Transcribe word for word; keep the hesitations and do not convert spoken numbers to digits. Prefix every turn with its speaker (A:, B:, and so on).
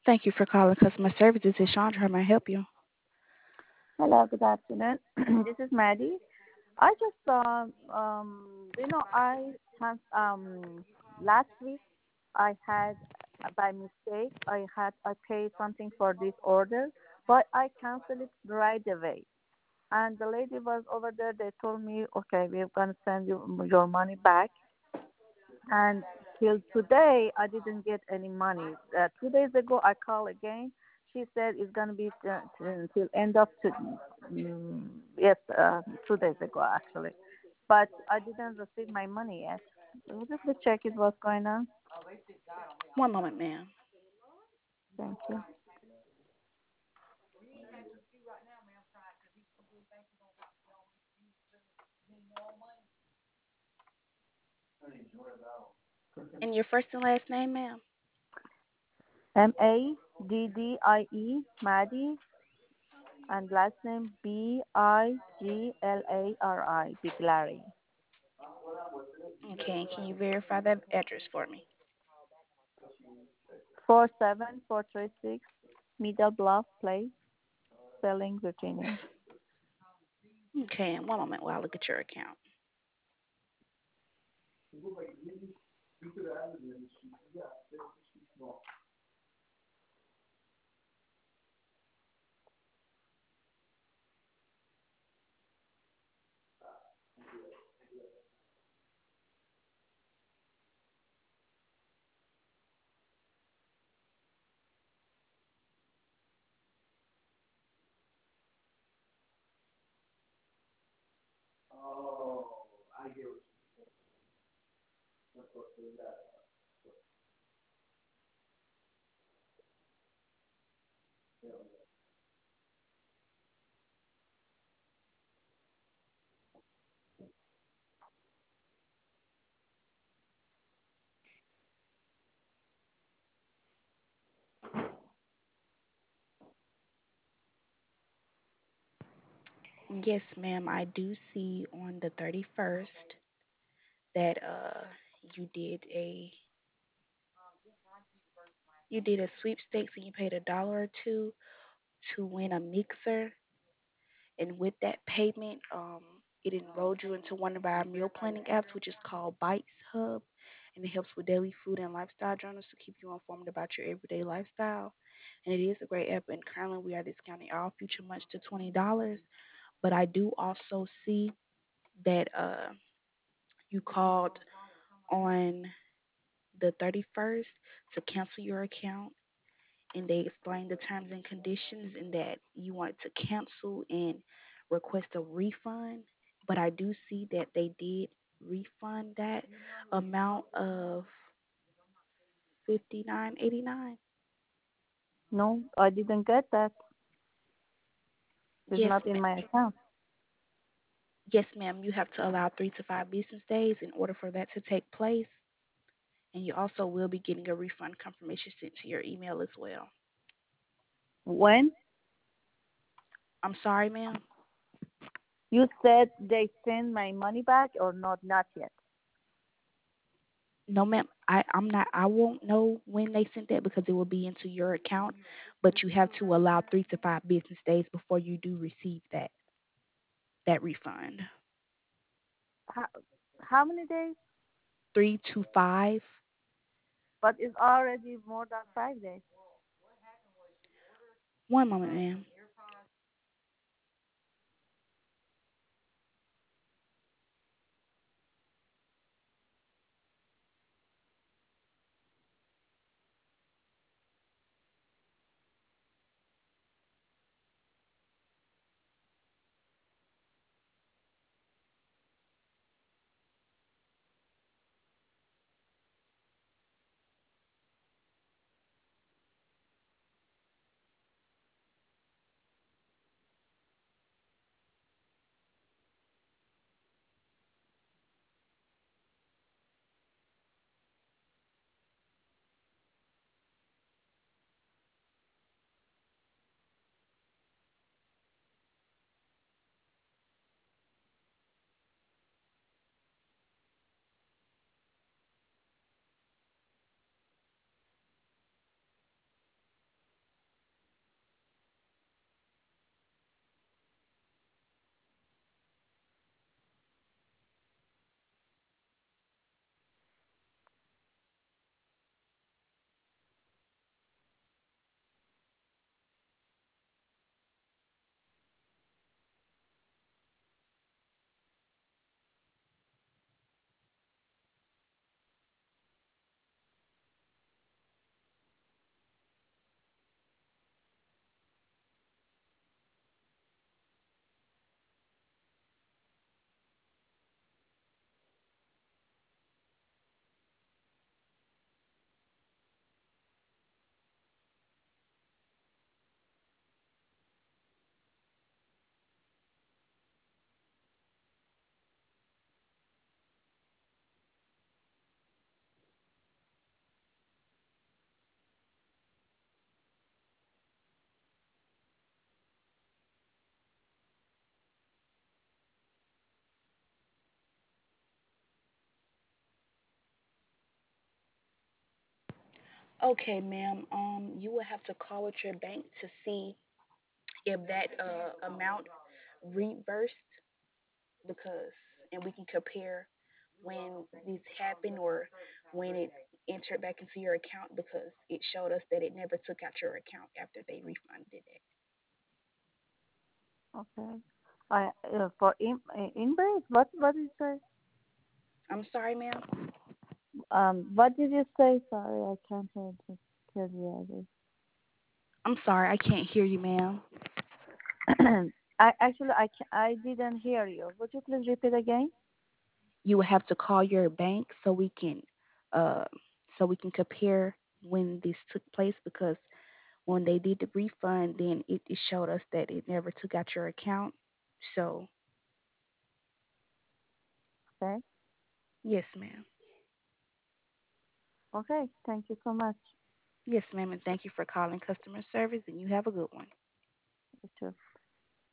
A: Thank you for calling customer service. This is Chandra. How may I help you?
B: Hello, good afternoon. This is Maddie. I just um um you know I trans um last week I had uh, by mistake I had I paid something for this order, but I canceled it right away. And the lady was over there. They told me, okay, we're gonna send you your money back. And till today, I didn't get any money. Uh, two days ago, I called again. She said it's gonna be t- t- till end of to, mm, yes, uh, two days ago actually, but I didn't receive my money yet. Would you please check it what's going on?
A: One moment, ma'am.
B: Thank you.
A: And your first and last name, ma'am?
B: M A D D I E Maddie, and last name B I G L A R I Biglari.
A: Okay, and can you verify that address for me?
B: Four seven four three six Middle Bluff Place, Sterling, Virginia.
A: Okay, and one moment while I look at your account. Yes, ma'am. I do see on the thirty-first that uh you did a you did a sweepstakes and you paid a dollar or two to win a mixer. And with that payment, um, it enrolled you into one of our meal planning apps, which is called Bites Hub, and it helps with daily food and lifestyle journals to keep you informed about your everyday lifestyle. And it is a great app, and currently we are discounting all future months to twenty dollars. But I do also see that uh, you called on the thirty-first to cancel your account, and they explained the terms and conditions and that you wanted to cancel and request a refund. But I do see that they did refund that amount of fifty nine eighty nine.
B: No, I didn't get that. It's
A: Yes,
B: not in
A: ma'am.
B: my account.
A: Yes, ma'am. You have to allow three to five business days in order for that to take place, and you also will be getting a refund confirmation sent to your email as well.
B: When
A: I'm sorry, ma'am.
B: you said they send my money back or not? Not yet.
A: No, ma'am. I, I'm not. I won't know when they sent that because it will be into your account. But you have to allow three to five business days before you do receive that that refund.
B: How, how many days?
A: Three to five.
B: But it's already more than five days.
A: One moment, ma'am. Okay, ma'am. Um, you will have to call with your bank to see if that uh, amount reversed because, and we can compare when this happened or when it entered back into your account because it showed us that it never took out your account after they refunded it.
B: Okay. I uh, for in uh, invoice. What what did you say?
A: I'm sorry, ma'am.
B: Um, what did you say? Sorry, I can't hear the hear the
A: I'm sorry, I can't hear you, ma'am.
B: others. I actually I ca- I didn't hear you. Would you please repeat again?
A: You will have to call your bank so we can, uh, so we can compare when this took place because when they did the refund, then it, it showed us that it never took out your account. So
B: Okay.
A: yes, ma'am.
B: Okay. Thank you so much.
A: Yes, ma'am, and thank you for calling customer service, and you have a good one.
B: You too.